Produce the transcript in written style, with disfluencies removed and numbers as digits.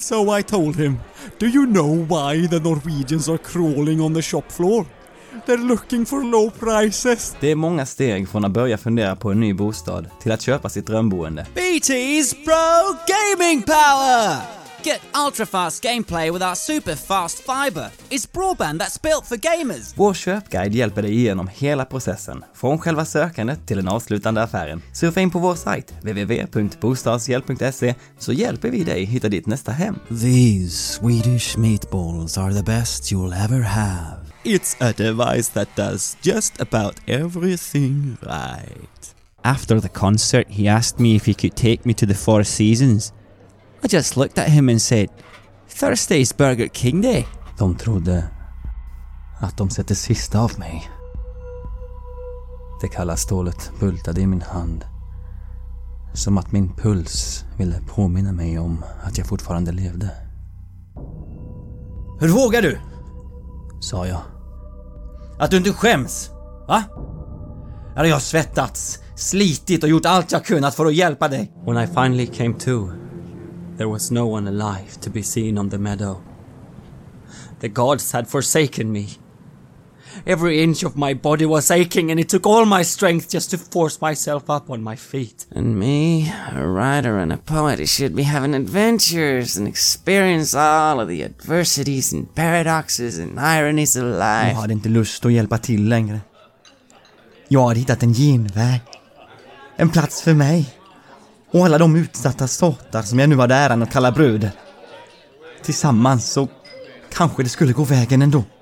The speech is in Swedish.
So I told him, do you know why the Norwegians are crawling on the shop floor? They're looking for low prices. Det är många steg från att börja fundera på en ny bostad till att köpa sitt drömboende. BT's Pro Gaming Power! Get ultra-fast gameplay with our super-fast fiber. It's broadband that's built for gamers. Vår köpguide hjälper dig igenom hela processen, från själva sökandet till den avslutande affären. Surfa in på vår sajt www.bostadshjälp.se så hjälper vi dig hitta ditt nästa hem. These Swedish meatballs are the best you'll ever have. It's a device that does just about everything right. After the concert, he asked me if he could take me to the Four Seasons. I just looked at him and said, Thursday's Burger King Day. De trodde att de sett det sista av mig. Det kalla stålet bultade i min hand. Som att min puls ville påminna mig om att jag fortfarande levde. Hur vågar du? Sa jag. Att du inte skäms, va? Eller jag har svettats, slitit och gjort allt jag kunnat för att hjälpa dig. When I finally came to, there was no one alive to be seen on the meadow. The gods had forsaken me. Every inch of my body was aching and it took all my strength just to force myself up on my feet. And me, a writer and a poet, I should be having adventures and experience all of the adversities and paradoxes and ironies of life. Jag hade inte lust att hjälpa till längre. Jag hade hittat en genväg. En plats för mig. Och alla de utsatta sortar som jag nu hade äran att kalla bröder. Tillsammans så kanske det skulle gå vägen ändå.